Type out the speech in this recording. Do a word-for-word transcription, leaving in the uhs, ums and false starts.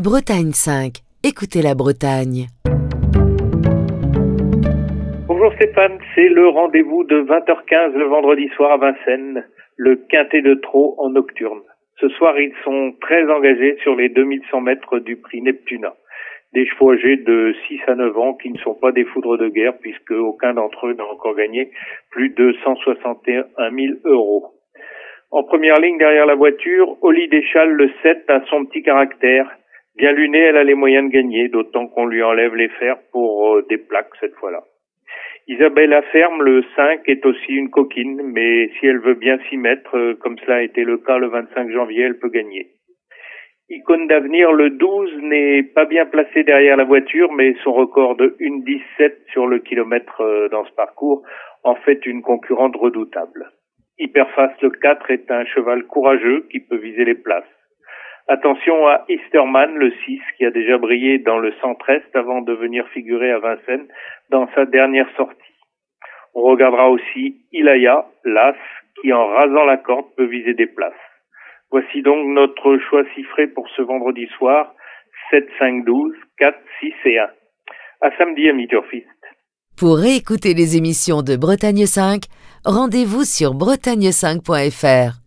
Bretagne cinq, écoutez la Bretagne. Bonjour Stéphane, c'est le rendez-vous de vingt heures quinze le vendredi soir à Vincennes, le Quintet de Trot en nocturne. Ce soir, ils sont très engagés sur les deux mille cent mètres du prix Neptuna. Des chevaux âgés de six à neuf ans qui ne sont pas des foudres de guerre puisque aucun d'entre eux n'a encore gagné plus de cent soixante et un mille euros. En première ligne derrière la voiture, Oli Deschal, le sept, a son petit caractère. Bien lunée, elle a les moyens de gagner, d'autant qu'on lui enlève les fers pour euh, des plaques cette fois-là. Isabelle Aferme, le cinq, est aussi une coquine, mais si elle veut bien s'y mettre, euh, comme cela a été le cas le vingt-cinq janvier, elle peut gagner. Icône d'avenir, le douze, n'est pas bien placé derrière la voiture, mais son record de une dix-sept sur le kilomètre euh, dans ce parcours en fait une concurrente redoutable. Hyperfast, le quatre, est un cheval courageux qui peut viser les places. Attention à Easterman, le six, qui a déjà brillé dans le centre-est avant de venir figurer à Vincennes dans sa dernière sortie. On regardera aussi Ilaya, l'As, qui en rasant la corde peut viser des places. Voici donc notre choix cifré pour ce vendredi soir, sept, cinq, douze, quatre, six et un. À samedi, amis turfistes. Pour réécouter les émissions de Bretagne cinq, rendez-vous sur bretagne cinq point f r.